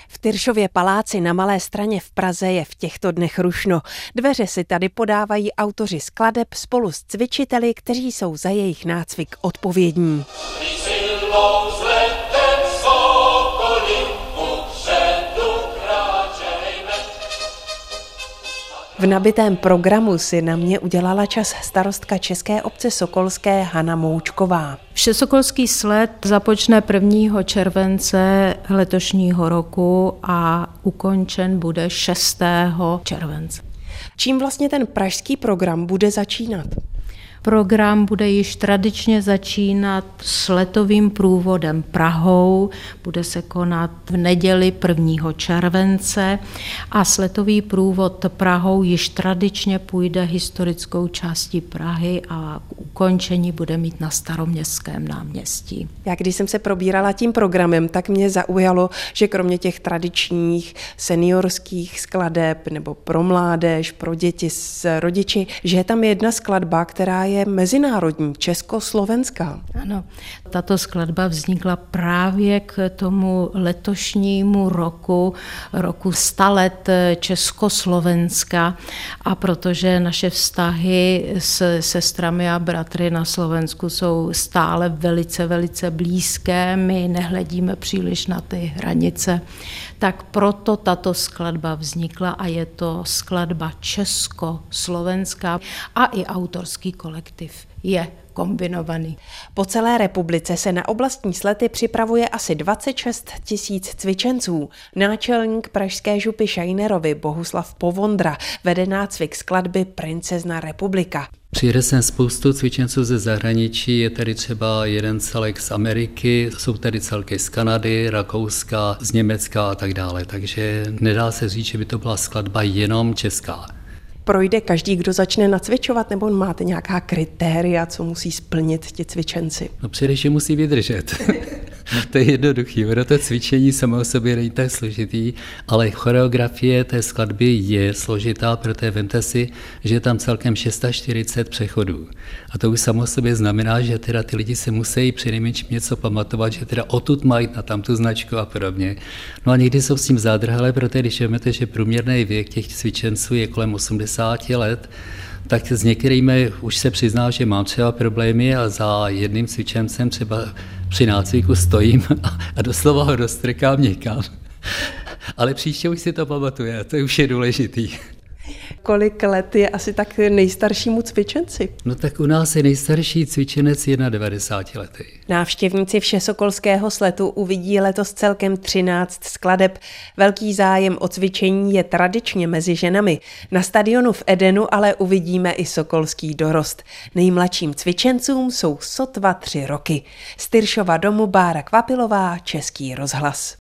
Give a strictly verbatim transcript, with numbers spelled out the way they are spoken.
V Tyršově paláci na Malé Straně v Praze je v těchto dnech rušno. Dveře si tady podávají autoři skladeb spolu s cvičiteli, kteří jsou za jejich nácvik odpovědní. V nabitém programu si na mě udělala čas starostka České obce Sokolské Hana Moučková. Všesokolský sled započne prvního července letošního roku a ukončen bude šestého července. Čím vlastně ten pražský program bude začínat? Program bude již tradičně začínat s letovým průvodem Prahou, bude se konat v neděli prvního července a sletový průvod Prahou již tradičně půjde historickou částí Prahy a k ukončení bude mít na Staroměstském náměstí. Já když jsem se probírala tím programem, tak mě zaujalo, že kromě těch tradičních seniorských skladeb nebo pro mládež, pro děti s rodiči, že je tam jedna skladba, která je je mezinárodní, československá. Ano, tato skladba vznikla právě k tomu letošnímu roku, roku sta let Československa a protože naše vztahy s sestrami a bratry na Slovensku jsou stále velice, velice blízké, my nehledíme příliš na ty hranice, tak proto tato skladba vznikla a je to skladba československá a i autorský kolektiv je kombinovaný. Po celé republice se na oblastní slety připravuje asi dvacet šest tisíc cvičenců. Náčelník pražské župy Šajnerovy Bohuslav Povondra vede nácvik skladby Princezna republika. Přijede sem spoustu cvičenců ze zahraničí, je tady třeba jeden celek z Ameriky, jsou tady celky z Kanady, Rakouska, z Německa a tak dále, takže nedá se říct, že by to byla skladba jenom česká. Projde každý, kdo začne nacvičovat, nebo máte nějaká kritéria, co musí splnit ti cvičenci? No především musí vydržet. To je jednoduchý, ono to cvičení samo o sobě není tak složitý, ale choreografie té skladby je složitá, protože vemte si, že je tam celkem čtyřicet šest přechodů. A to už samo o sobě znamená, že teda ty lidi se musí přinejmenším něco pamatovat, že teda odtud mají na tamtu značku a podobně. No a někdy jsou s tím zádrhelé, protože když vemete, že průměrný věk těch cvičenců je kolem osmdesát let, tak s některými už se přiznal, že mám třeba problémy a za jedním cvičencem třeba při nácviku stojím a doslova ho dostrkám někam. Ale příště už si to pamatuje, to už je důležitý. Kolik let je asi tak nejstaršímu cvičenci? No tak u nás je nejstarší cvičenec devadesát letý. Návštěvníci Všesokolského sletu uvidí letos celkem třináct skladeb. Velký zájem o cvičení je tradičně mezi ženami. Na stadionu v Edenu ale uvidíme i sokolský dorost. Nejmladším cvičencům jsou sotva tři roky. Z Tyršova domu Bára Kvapilová, Český rozhlas.